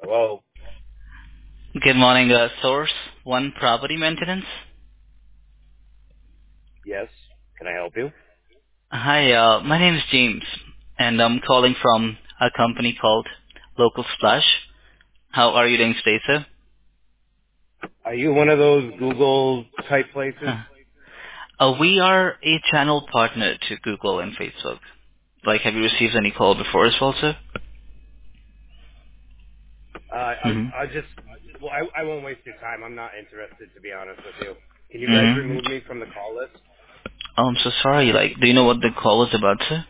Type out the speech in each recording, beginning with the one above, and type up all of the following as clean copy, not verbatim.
Hello. Good morning, Source One Property Maintenance. Yes. Can I help you? Hi, my name is James, and I'm calling from a company called Local Splash. How are you doing today, sir? Are you one of those Google type places? Huh. We are a channel partner to Google and Facebook. Like, have you received any call before as well, sir? Mm-hmm. I just, well, I won't waste your time. I'm not interested, to be honest with you. Can you guys Mm-hmm. remove me from the call list? Oh, I'm so sorry. Like, do you know what the call was about, sir?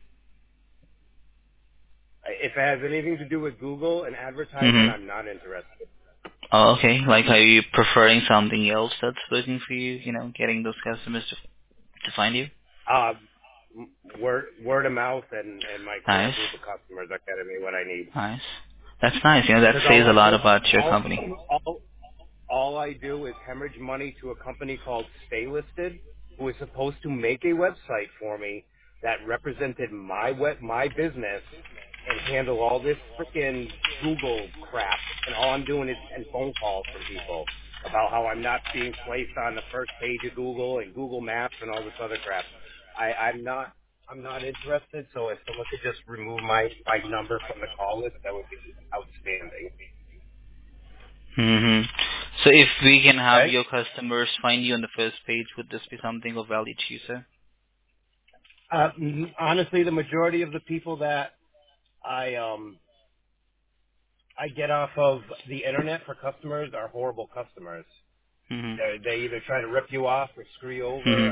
If it has anything to do with Google and advertisement, Mm-hmm. I'm not interested. Oh, okay. Like, are you preferring something else that's working for you? Getting those customers to find you? Uh, word of mouth and my core Nice. group of customers are getting me what I need. Nice. That's nice. That Because says a lot about your company. all I do is hemorrhage money to a company called Stay Listed, who is supposed to make a website for me that represented my business and handle all this freaking Google crap. And all I'm doing is 10 phone calls from people about how I'm not being placed on the first page of Google and Google Maps and all this other crap. I'm not interested. So if someone could just remove my number from the call list, that would be outstanding. hmm So if we can have Okay. your customers find you on the first page, would this be something of value to you, sir? Honestly, the majority of the people that I get off of the internet for customers are horrible customers. hmm They either try to rip you off or screw you over. hmm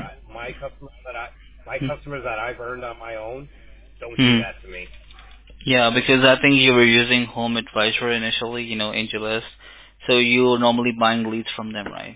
My customers that I've earned on my own don't do hmm that to me. Yeah, because I think you were using Home Advisor initially, AngelList. So you're normally buying leads from them, right?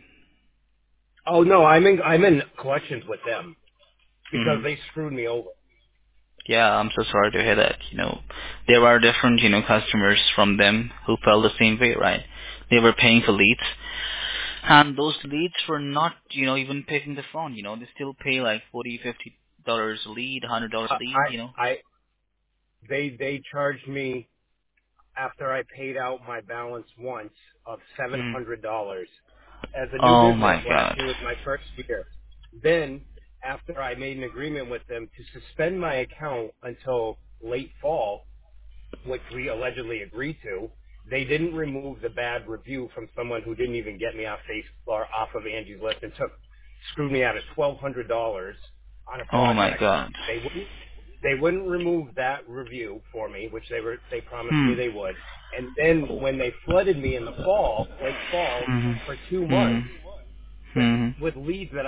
Oh no, I'm in collections with them because hmm they screwed me over. Yeah, I'm so sorry to hear that. There are different, customers from them who felt the same way, right? They were paying for leads, and those leads were not, even picking the phone. They still pay like $40, $50 a lead, $100 a lead. I they charged me after I paid out my balance once of Mm. $700 as a new Oh business. my Last God. year was my first year. Then, after I made an agreement with them to suspend my account until late fall, which we allegedly agreed to, they didn't remove the bad review from someone who didn't even get me off Facebook or off of Angie's list and screwed me out of $1,200 on a Oh my project. God. They wouldn't remove that review for me, which they promised Hmm. me they would. And then when they flooded me in the fall, late fall, Hmm. for 2 Hmm. months with Hmm. leads that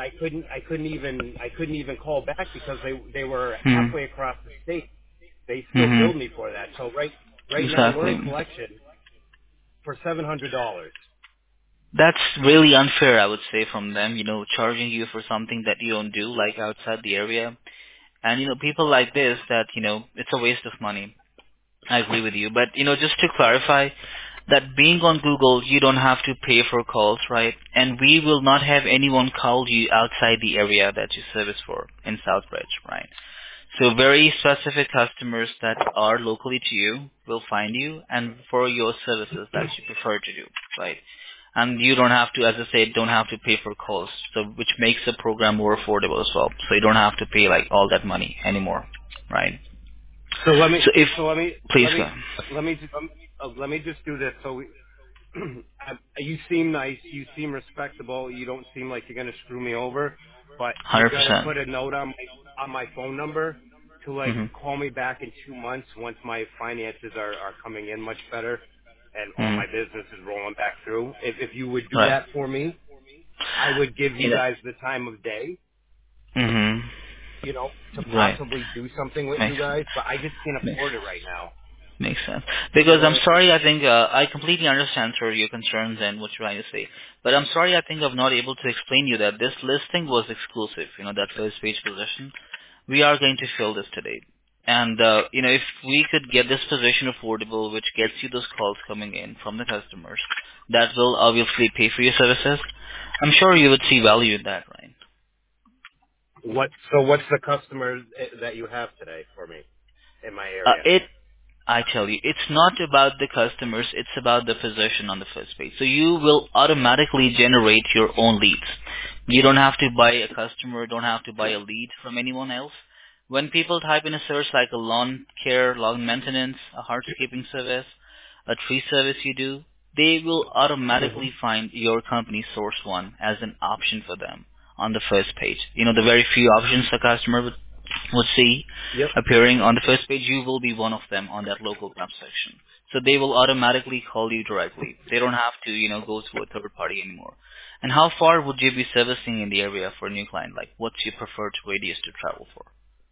I couldn't even call back because they were Hmm. halfway across the state. They still Hmm. billed me for that. So right now we're in Exactly. collection for $700. That's really unfair, I would say, from them, charging you for something that you don't do, like outside the area. And, people like this that, it's a waste of money. I agree with you. But, just to clarify, that being on Google, you don't have to pay for calls, right? And we will not have anyone call you outside the area that you service for in Southbridge, right? So very specific customers that are locally to you will find you and for your services that you prefer to do, right? And you don't have to, as I said, don't have to pay for calls, so which makes the program more affordable as well. So you don't have to pay like all that money anymore, right? So let me So if, so let me please let go. me let me just do this. So you seem nice, you seem respectable, you don't seem like you're gonna screw me over, but you're gonna 100%. put a note on my phone number to like hmm call me back in 2 months once my finances are coming in much better and all hmm my business is rolling back through. If you would do Right. that for me, I would give you guys the time of day, hmm to Right. possibly do something with Makes you guys, but I just can't makes afford it right now. Makes sense. You Because know I'm what I mean? sorry, I think I completely understand, sir, your concerns and what you're trying to say. But I'm sorry, I think I'm not able to explain you that this listing was exclusive. That first page position. We are going to fill this today. And, if we could get this position affordable, which gets you those calls coming in from the customers, that will obviously pay for your services. I'm sure you would see value in that, right? What's the customers that you have today for me in my area? It I tell you, it's not about the customers, it's about the position on the first page. So you will automatically generate your own leads. You don't have to buy a customer, don't have to buy a lead from anyone else. When people type in a search like a lawn care, lawn maintenance, a hardscaping service, a tree service you do, they will Hmm. automatically find your company source one as an option for them on the first page. You know, the very few options a customer would see Yep. appearing on the first page, you will be one of them on that local map section. So they will automatically call you directly. They don't have to, go through a third party anymore. And how far would you be servicing in the area for a new client? Like, what's your preferred radius to travel for?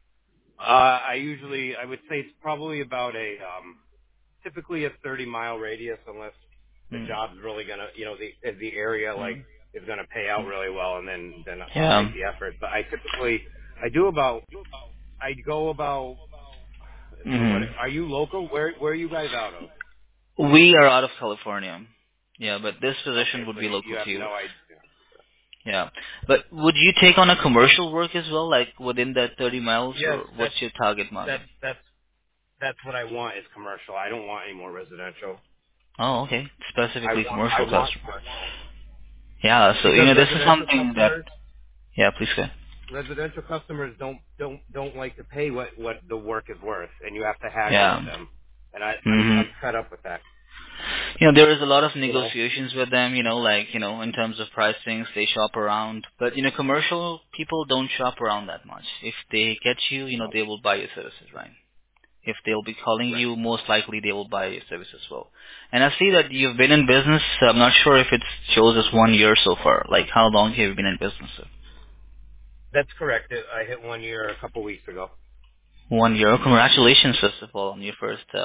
I would say it's probably about typically a 30-mile radius, unless the Hmm. job's really gonna, the area like Hmm. is gonna pay out really well, and then I'll Yeah. make the effort. But I do about, I go about. So what? Hmm. Are you local? Where are you guys out of? We are out of California. Yeah, but this Okay, position would so be you local have to you. no idea. Yeah. But would you take on a commercial work as well, like within that 30 miles, Yes, or what's your target market? that's that's that's what I want is commercial. I don't want any more residential. Oh, okay. Specifically I commercial want customer. Yeah, so because this is something that, yeah, please go. residential customers don't like to pay what the work is worth, and you have to haggle Yeah. with them. And I'm Mhm. fed up with that. There is a lot of You know. negotiations with them, like, in terms of pricings, they shop around. But, commercial people don't shop around that much. If they get you, No. they will buy your services, right? If they'll be calling Right. you, most likely they will buy your service as well. And I see that you've been in business. I'm not sure if it shows us 1 year so far. Like, how long have you been in business? That's correct. I hit 1 year a couple weeks ago. 1 year. Congratulations, first of all, on your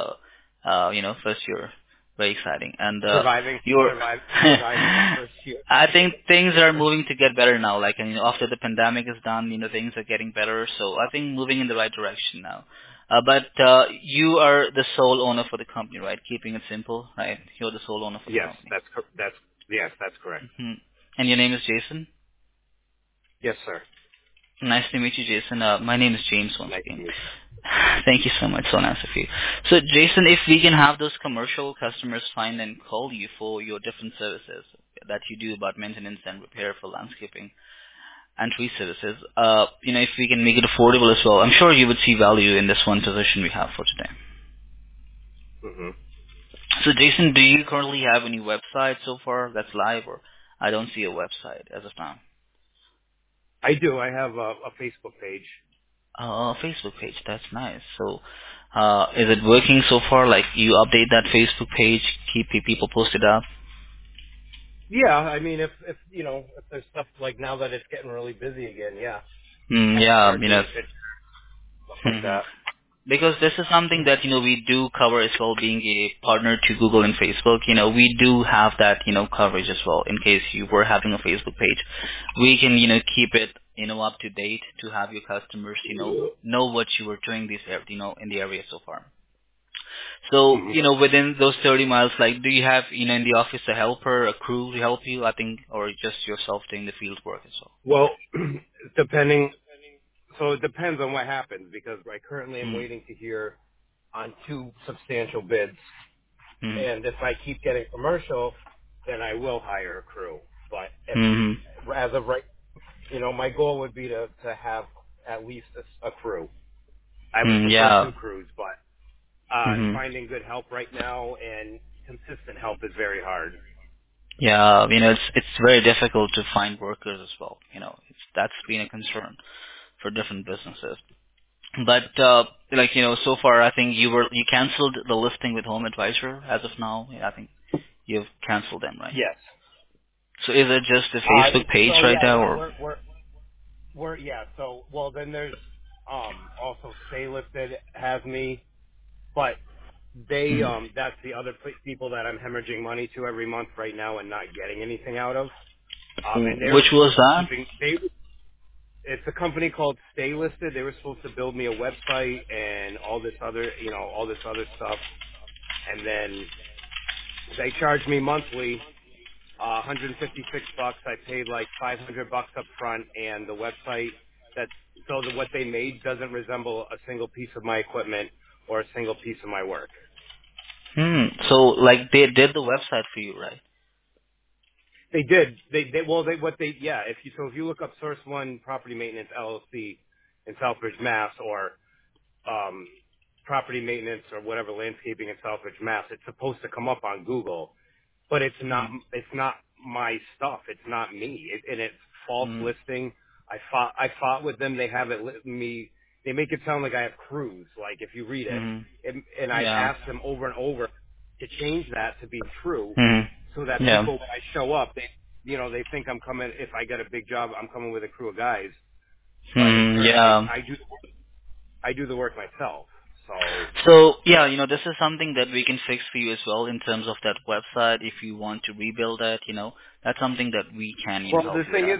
first year. Very exciting. And Surviving, you're, survive, surviving my first year. I think things are moving to get better now. Like, and, after the pandemic is done, things are getting better. So I think moving in the right direction now. But you are the sole owner for the company, right? Keeping it simple, right? You're the sole owner for the Yes, company. that's yes, that's correct. Hmm. And your name is Jason? Yes, sir. Nice to meet you, Jason. My name is James once Nice to again. meet Thank you so much. So nice of you. So, Jason, if we can have those commercial customers find and call you for your different services that you do about maintenance and repair for landscaping and tree services, if we can make it affordable as well, I'm sure you would see value in this one position we have for today. you. Hmm. So, Jason, do you currently have any website so far that's live, or I don't see a website as of now? I do. I have a Facebook page. Facebook page. That's nice. So, is it working so far? Like, you update that Facebook page, keep people posted up? Yeah, I mean, if there's stuff like now that it's getting really busy again, yeah, I'll Yeah, start doing pictures, stuff like mhm. that. Because this is something that, we do cover as well, being a partner to Google and Facebook. We do have that, coverage as well in case you were having a Facebook page. We can, keep it, up to date to have your customers, know what you were doing in the area so far. So, Hmm. within those 30 miles, like, do you have, in the office a helper, a crew to help you, I think, or just yourself doing the field work as well? Well, depending, so it depends on what happens because I currently am waiting to hear on two substantial bids, Mm-hmm. and if I keep getting commercial, then I will hire a crew. But if Mm-hmm. as of right, my goal would be to have at least a crew. I would Mm, prefer yeah. two crews, but Mm-hmm. finding good help right now and consistent help is very hard. Yeah, it's very difficult to find workers as well. That's been a concern for different businesses. But so far, I think you canceled the listing with Home Advisor as of now. Yeah, I think you've canceled them, right? Yes. So is it just the Facebook page So right yeah, now, no, or? we're yeah. So well, then there's also Stay Listed has me, but they Mhm. that's the other people that I'm hemorrhaging money to every month right now and not getting anything out of. And they were Which was supposed to that? it's a company called Stay Listed. They were supposed to build me a website and all this other stuff, and then they charged me monthly. $156. I paid like $500 up front, and the website that what they made doesn't resemble a single piece of my equipment. or a single piece of my work. So like they did the website for you, right? They did. If you look up Source One Property Maintenance LLC in Southbridge, Mass, or um, property maintenance or whatever landscaping in Southbridge, Mass, it's supposed to come up on Google, but it's not. Mm-hmm. It's not my stuff. It's not me. And it's false Mm-hmm. listing. I fought with them. They have it me. They make it sound like I have crews. Like if you read it, Mm-hmm. and I've Yeah. asked them over and over to change that to be true, so Mm-hmm. that Yeah. people when I show up, they think I'm coming. If I get a big job, I'm coming with a crew of guys. But in turn, Yeah. I do the work myself. So, So yeah, this is something that we can fix for you as well in terms of that website. If you want to rebuild that, that's something that we can, well, help the you with thing that.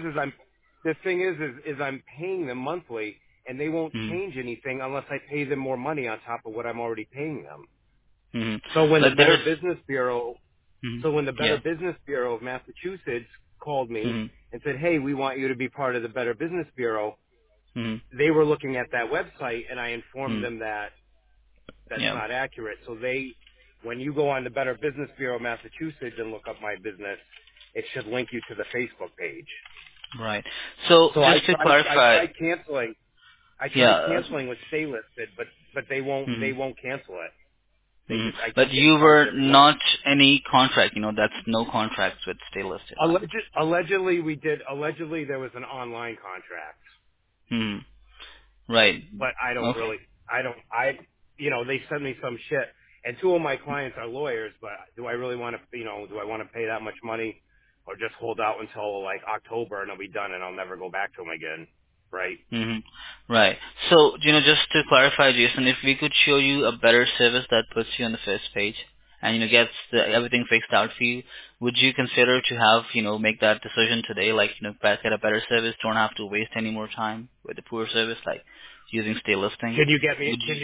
is I'm paying them monthly, and they won't change Mm-hmm. anything unless I pay them more money on top of what I'm already paying them. Mm-hmm. So when the Like Better there's. Business Bureau, Mm-hmm. so when the Better Yeah. Business Bureau of Massachusetts called me Mm-hmm. and said, "Hey, we want you to be part of the Better Business Bureau," Mm-hmm. they were looking at that website, and I informed Mm-hmm. them that that's Yeah. not accurate. So when you go on the Better Business Bureau of Massachusetts and look up my business, it should link you to the Facebook page. Right. So So just to I clarify, tried canceling. I tried yeah. canceling with Stay Listed, but they Mm-hmm. won't cancel it. Mm-hmm. I But keep getting you charged were every month. not any contract. That's no contracts with Stay Listed, right? Allegedly we did. Allegedly there was an online contract, Hmm. Right. but I don't Okay. really. I don't. They send me some shit, and two of my clients are lawyers. But do I really want to? Do I want to pay that much money, or just hold out until like October and I'll be done and I'll never go back to them again? Right. Hmm. Right. So, just to clarify, Jason, if we could show you a better service that puts you on the first page and, gets everything fixed out for you, would you consider to have, make that decision today, like, get a better service, don't have to waste any more time with the poor service, like using stay listing? Can you get me? Would you?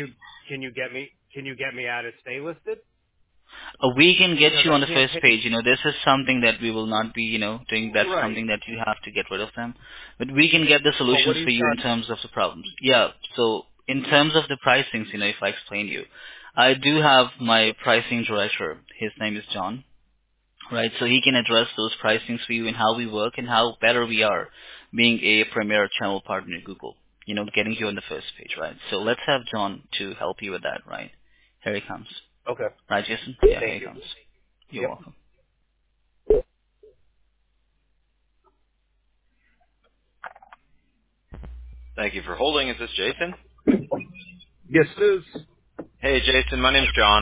Can you get me out of Stay Listed? We can get Because you I on the can't first pay. page. This is something that we will not be, doing. That's Right. something that you have to get rid of them. But we can get the But what solutions do you for you in charge? terms of the problems. Yeah. So in terms of the pricings, if I explain you, I do have my pricing director. His name is John. Right. So he can address those pricings for you and how we work and how better we are being a premier channel partner in Google. Getting you on the first page, right? So let's have John to help you with that, right? Here he comes. Okay. Right, Jason? Yeah, here Thank he you. comes. You're Yep. welcome. Thank you for holding. Is this Jason? Yes, it is. Hey, Jason. My name's John.